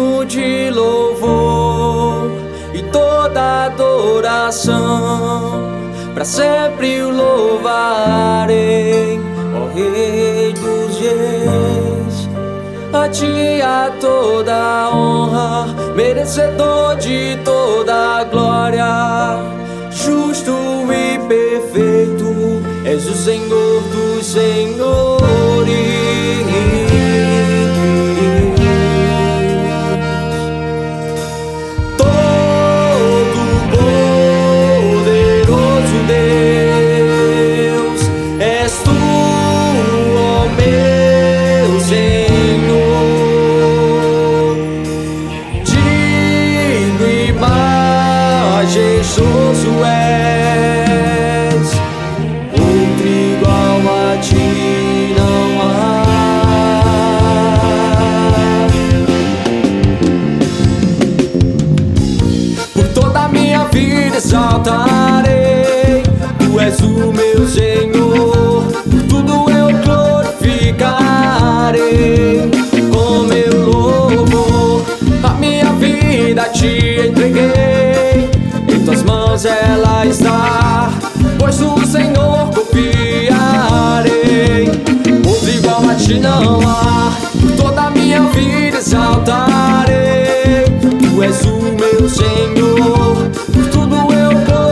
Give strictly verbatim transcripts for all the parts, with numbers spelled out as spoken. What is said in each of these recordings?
digno de louvor e toda adoração. Pra sempre o louvarei, ó Rei dos Reis. A ti a toda honra, merecedor de toda glória. Justo e perfeito, és o Senhor dos senhores. Majestoso és, outro igual a ti não há. Por toda a minha vida exaltarei, tu és o meu Senhor. Por tudo eu glorificarei com meu louvor. A minha vida te entreguei, em tuas mãos ela está, pois no Senhor confiarei. Outro igual a ti não há. Por toda a minha vida exaltarei, tu és o meu Senhor. Por tudo eu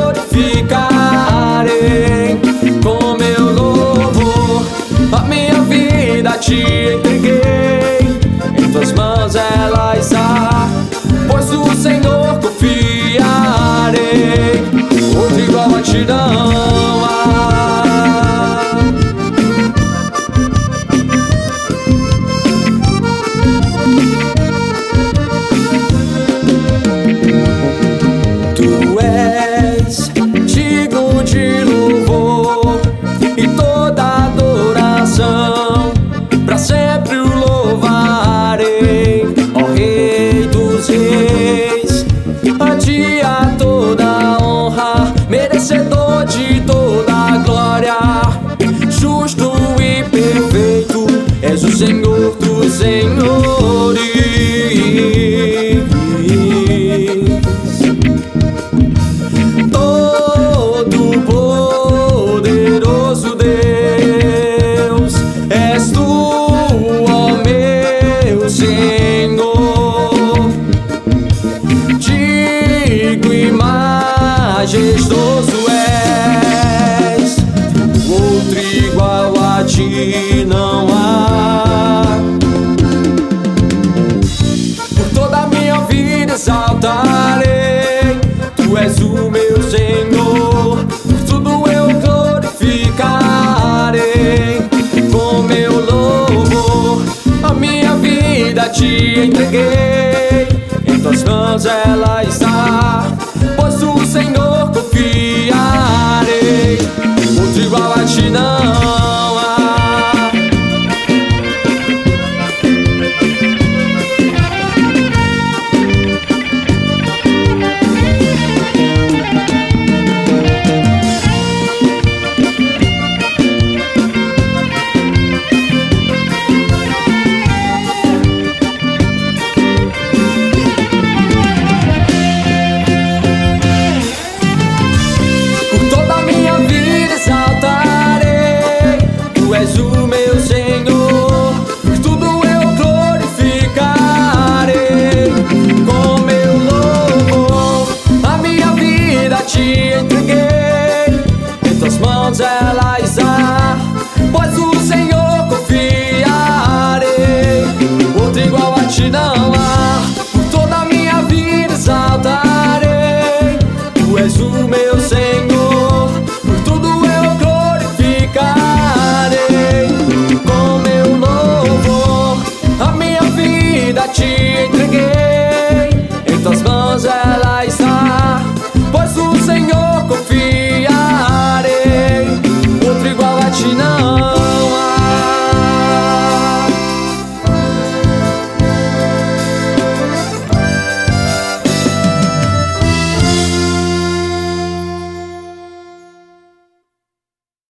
glorificarei com meu louvor. A minha vida te entreguei, em tuas mãos ela está, pois no Senhor confiarei. Outro igual a ti não há. Tu és digno de louvor e toda adoração. Pra sempre o louvarei, ó Rei dos Reis. A ti a toda honra, merecedor de toda glória. Justo e perfeito, és o Senhor dos senhores. Todo poderoso Deus, és tu, ó meu Senhor. Digno e majestoso és, outro igual a ti não há. Por toda a minha vida exaltarei, tu és o meu Senhor. Por tudo eu glorificarei com meu louvor. A minha vida te entreguei, em tuas mãos ela está,